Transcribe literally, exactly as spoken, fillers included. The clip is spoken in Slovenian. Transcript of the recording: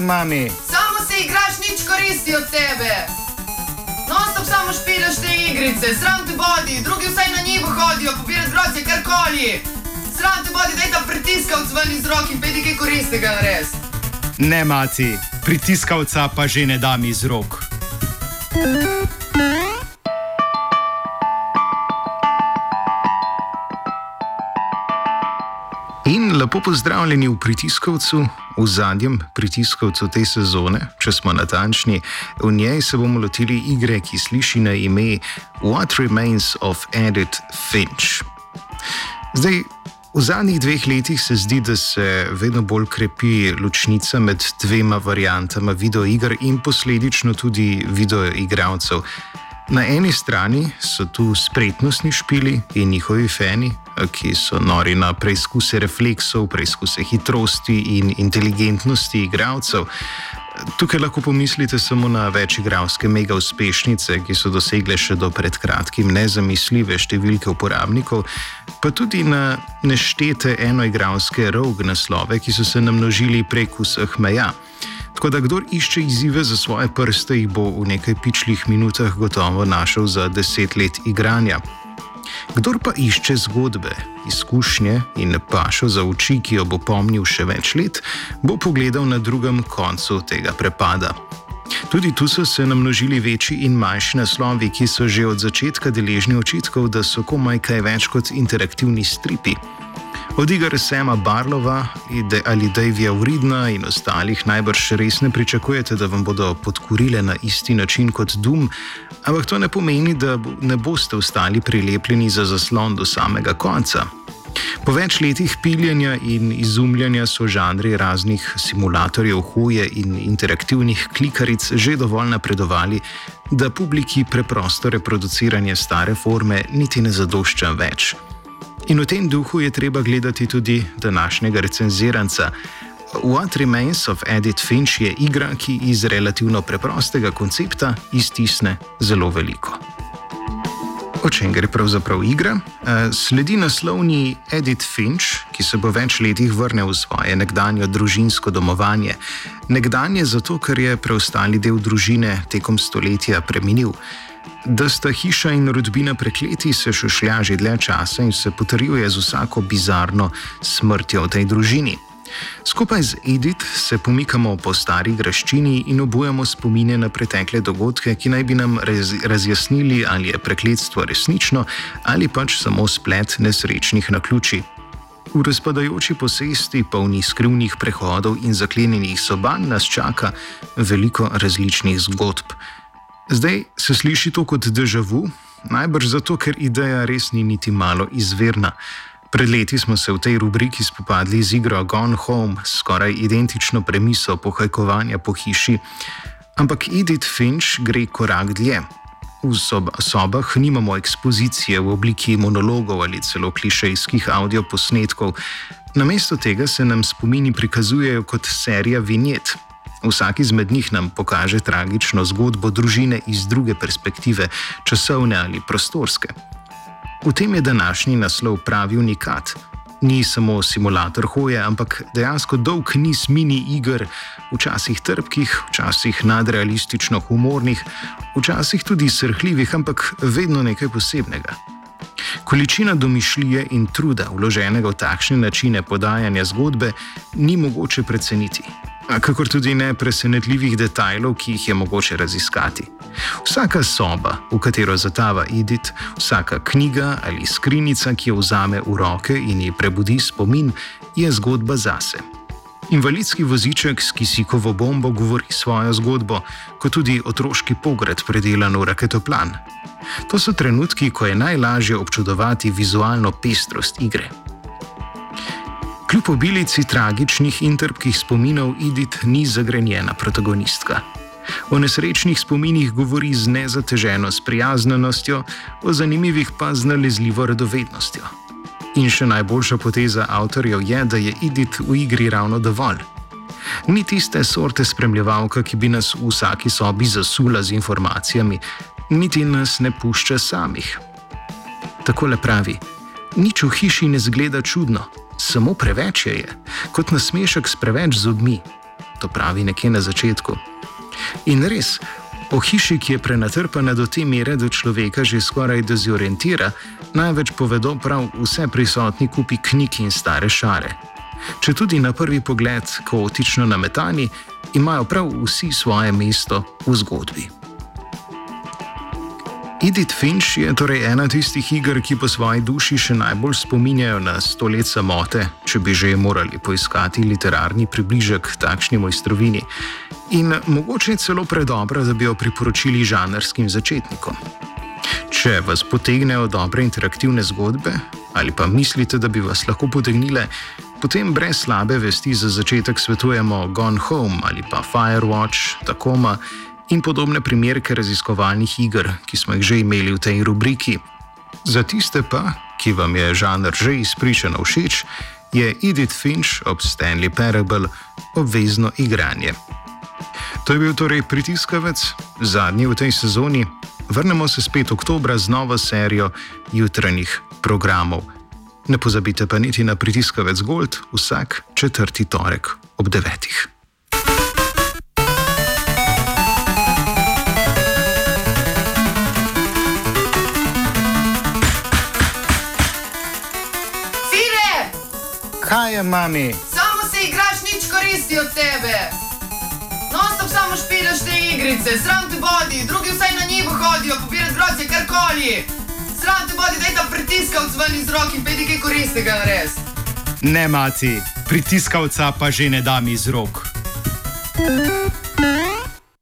mami. Samo se igraš, nič koristi od tebe. Non-stop samo špilaš te igrice, sram te bodi, drugi vsaj na njivo hodijo, pobirat grozdje, karkoli. Sram te bodi, daj ta pritiskavc ven iz roki in pedi kaj koristega nares. Ne, mati, pritiskavca pa že ne dam iz rok. In lepo pozdravljeni v pritiskovcu, v zadnjem pritiskovcu te sezone, če smo natančni. V njej se bomo lotili igre, ki sliši na ime What Remains of Edith Finch. Zdaj, v zadnjih dveh letih se zdi, da se vedno bolj krepi ločnica med dvema variantama videoiger in posledično tudi videoigralcev. Na eni strani so tu spretnostni špili in njihovi fani, ki so nori na preizkuse refleksov, preizkuse hitrosti in inteligentnosti igralcev. Tukaj lahko pomislite samo na večigralske mega uspešnice, ki so dosegle še do pred kratkim nezamisljive številke uporabnikov, pa tudi na neštete enoigralske rogue naslove, ki so se namnožili prek vseh meja. Tako da kdor išče izzive za svoje prste, jih bo v nekaj pičlih minutah gotovo našel za deset let igranja. Kdor pa išče zgodbe, izkušnje in pašo za oči, ki jo bo pomnil še več let, bo pogledal na drugem koncu tega prepada. Tudi tu so se namnožili večji in manjši naslovi, ki so že od začetka deležni očitkov, da so komaj kaj več kot interaktivni stripi. Od iger Sama Barlova ali Davija Uridna in ostalih najbrž res ne pričakujete, da vam bodo podkurile na isti način kot Doom, ampak to ne pomeni, da ne boste ostali prilepljeni za zaslon do samega konca. Po več letih piljenja in izumljanja so žanri raznih simulatorjev hoje in interaktivnih klikaric že dovolj napredovali, da publiki preprosto reproduciranje stare forme niti ne zadošča več. In v tem duhu je treba gledati tudi današnjega recenziranca. What Remains of Edith Finch je igra, ki iz relativno preprostega koncepta iztisne zelo veliko. O čem gre pravzaprav igra? Sledi naslovni Edith Finch, ki se po več letih vrne v svoje nekdanje družinsko domovanje. Nekdanje zato, ker je preostali del družine tekom stoletja preminil. Da sta hiša in rodbina prekleti, se šušlja že dlje časa in se potrjuje z vsako bizarno smrtjo v tej družini. Skupaj z Edith se pomikamo po stari graščini in obujamo spomine na pretekle dogodke, ki naj bi nam raz, razjasnili, ali je prekletstvo resnično ali pač samo splet nesrečnih naključij. V razpadajoči posesti, polni skrivnih prehodov in zaklenjenih soban, nas čaka veliko različnih zgodb. Zdaj se sliši to kot déjà vu, najbrž zato, ker ideja res ni niti malo izvirna. Pred leti smo se v tej rubriki spopadli z igro Gone Home, skoraj identično premiso pohajkovanja po hiši, ampak Edith Finch gre korak dlje. V sob- sobah nimamo ekspozicije v obliki monologov ali celo klišejskih audioposnetkov. Namesto tega se nam spomini prikazujejo kot serija vinjet. Vsak izmed njih nam pokaže tragično zgodbo družine iz druge perspektive, časovne ali prostorske. V tem je današnji naslov pravi unikat. Ni samo simulator hoje, ampak dejansko dolg niz mini iger, včasih trpkih, včasih nadrealistično humornih, včasih tudi srhljivih, ampak vedno nekaj posebnega. Količina domišljije in truda, vloženega v takšne načine podajanja zgodbe, ni mogoče preceniti. Kakor tudi ne presenetljivih detajlov, ki jih je mogoče raziskati. Vsaka soba, v katero zatava Edith, vsaka knjiga ali skrinjica, ki jo vzame v roke in ji prebudi spomin, je zgodba zase. Invalidski voziček s kisikovo bombo govori svojo zgodbo, kot tudi otroški pograd predelan v raketoplan. To so trenutki, ko je najlažje občudovati vizualno pestrost igre. Kljub obilici tragičnih in trpkih spominov Edith ni zagrenjena protagonistka. O nesrečnih spominih govori z nezateženo sprijaznjenostjo, o zanimivih pa z nalezljivo radovednostjo. In še najboljša poteza avtorjev je, da je Edith v igri ravno dovolj. Ni tiste sorte spremljevalka, ki bi nas v vsaki sobi zasula z informacijami, niti nas ne pušča samih. Takole pravi: nič v hiši ne zgleda čudno, samo preveč je, kot nasmešek s preveč zobmi. to pravi nekje na začetku. In res, o hiši, ki je prenatrpana do te mere, da človeka že skoraj dezorientira, največ povedo prav vse prisotni kupi knjig in stare šare. Če tudi na prvi pogled kaotično nametani, imajo prav vsi svoje mesto v zgodbi. Edith Finch je torej ena tistih iger, ki po svoji duši še najbolj spominjajo na sto let samote, če bi že morali poiskati literarni približek takšni mojstrovini. In mogoče je celo predobra, da bi jo priporočili žanrskim začetnikom. Če vas potegnejo dobre interaktivne zgodbe, ali pa mislite, da bi vas lahko potegnile, potem brez slabe vesti za začetek svetujemo Gone Home ali pa Firewatch, Tacoma in podobne primerke raziskovalnih iger, ki smo jih že imeli v tej rubriki. Za tiste pa, ki vam je žanr že izpričano všeč, je Edith Finch ob Stanley Parable obvezno igranje. To je bil torej Pritiskavec, zadnji v tej sezoni. Vrnemo se spet oktobra z novo serijo jutranjih programov. Ne pozabite pa niti na Pritiskavec Gold vsak četrti torek ob devetih. Kaj je, mami? Samo se igraš, nič koristi od tebe. Non-stop samo špilaš te igrice, sram te bodi, drugi vsaj na njivo hodijo, pobirat grozdje, karkoli. Sram te bodi, daj ta pritiskavc ven iz rok in pejdi kaj koristnega nares. Ne, Maci, pritiskavca pa že ne dam iz rok.